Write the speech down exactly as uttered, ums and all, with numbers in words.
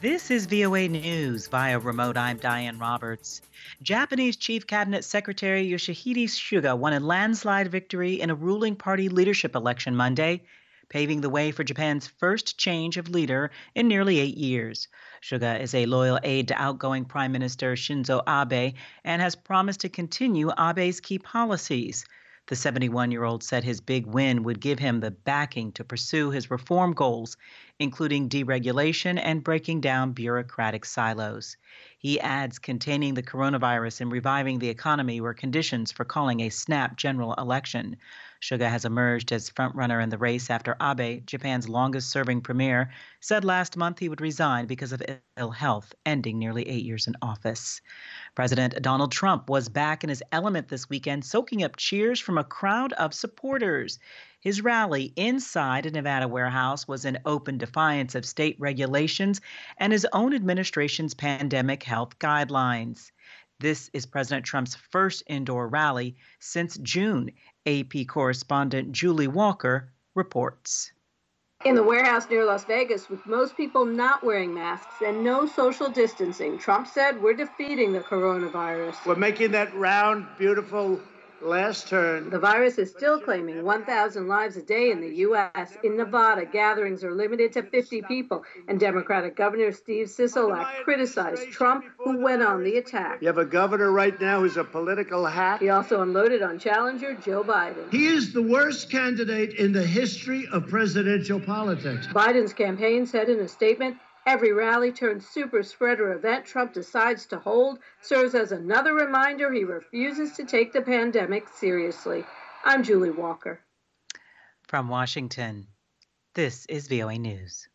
This is V O A News via remote. I'm Diane Roberts. Japanese Chief Cabinet Secretary Yoshihide Suga won a landslide victory in a ruling party leadership election Monday, paving the way for Japan's first change of leader in nearly eight years. Suga is a loyal aide to outgoing Prime Minister Shinzo Abe and has promised to continue Abe's key policies. The seventy-one-year-old said his big win would give him the backing to pursue his reform goals, including deregulation and breaking down bureaucratic silos. He adds containing the coronavirus and reviving the economy were conditions for calling a snap general election. Suga has emerged as frontrunner in the race after Abe, Japan's longest-serving premier, said last month he would resign because of ill health, ending nearly eight years in office. President Donald Trump was back in his element this weekend, soaking up cheers from a crowd of supporters. His rally inside a Nevada warehouse was in open defiance of state regulations and his own administration's pandemic health guidelines. This is President Trump's first indoor rally since June. A P correspondent Julie Walker reports. In the warehouse near Las Vegas, with most people not wearing masks and no social distancing, Trump said, "We're defeating the coronavirus. We're making that round, beautiful last turn." The virus is still claiming one thousand lives a day in the U S In Nevada, gatherings are limited to fifty people, and Democratic Governor Steve Sisolak criticized Trump, who went on the attack. You have a governor right now who's a political hack. He also unloaded on challenger Joe Biden. He is the worst candidate in the history of presidential politics. Biden's campaign said in a statement, "Every rally turned super spreader event Trump decides to hold serves as another reminder he refuses to take the pandemic seriously." I'm Julie Walker. From Washington, this is V O A News.